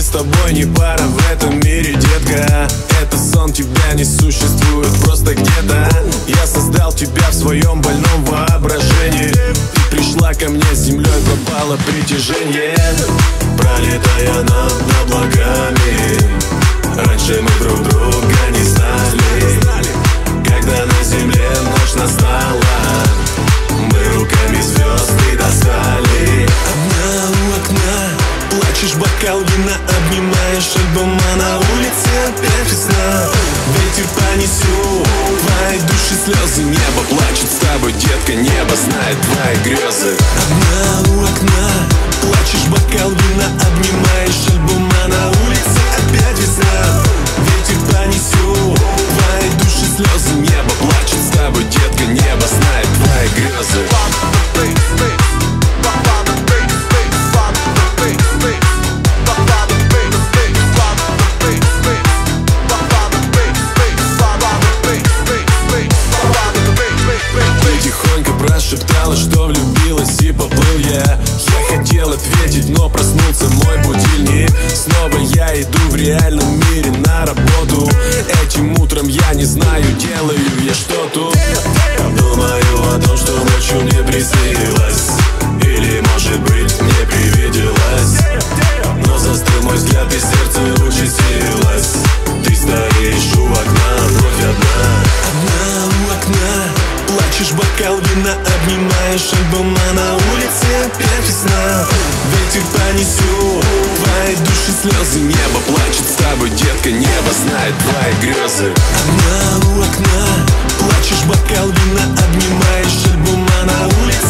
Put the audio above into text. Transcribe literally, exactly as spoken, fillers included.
с тобой не пара в этом мире, детка. Это сон, тебя не существует просто где-то. Я создал тебя в своем больном воображении. Ты пришла ко мне, с землей пропало притяжение. Пролетая над облаками, раньше мы друг друга не знали. Когда на земле ночь настала, мы руками звезды достали. Одна у окна, плачешь, бокал вина обнимаешь, альбом, а на улице опять весна. Ветер понесет твои души слезы, небо плачет с тобой, детка, небо знает твои грезы. Одна у окна, плачешь, бокал вина обнимаешь, альбом, а на улице опять весна. Ветер понесет твои души слезы, небо плачет с тобой, детка, небо знает твои грезы. Тихонько прошептала, что влюбилась, и поплыл я. Я хотел ответить, но проснулся мой будильник. Снова я иду в реальном мире на работу. Этим утром я не знаю, делаю я что тут. Думаю о том, что ночью мне приснилось, или, может быть, мне привиделось. Но застыл мой взгляд, и сердце участилось. Ты стоишь у окна, вновь одна. Одна у окна, плачешь, бокал вина обнимаешь, альбом, а на улице опять весна. Ветер понесет твои души слезы, небо плачет с тобой, детка, небо знает твои грезы. Одна у окна, плачешь, бокал вина обнимаешь, альбом, а на улице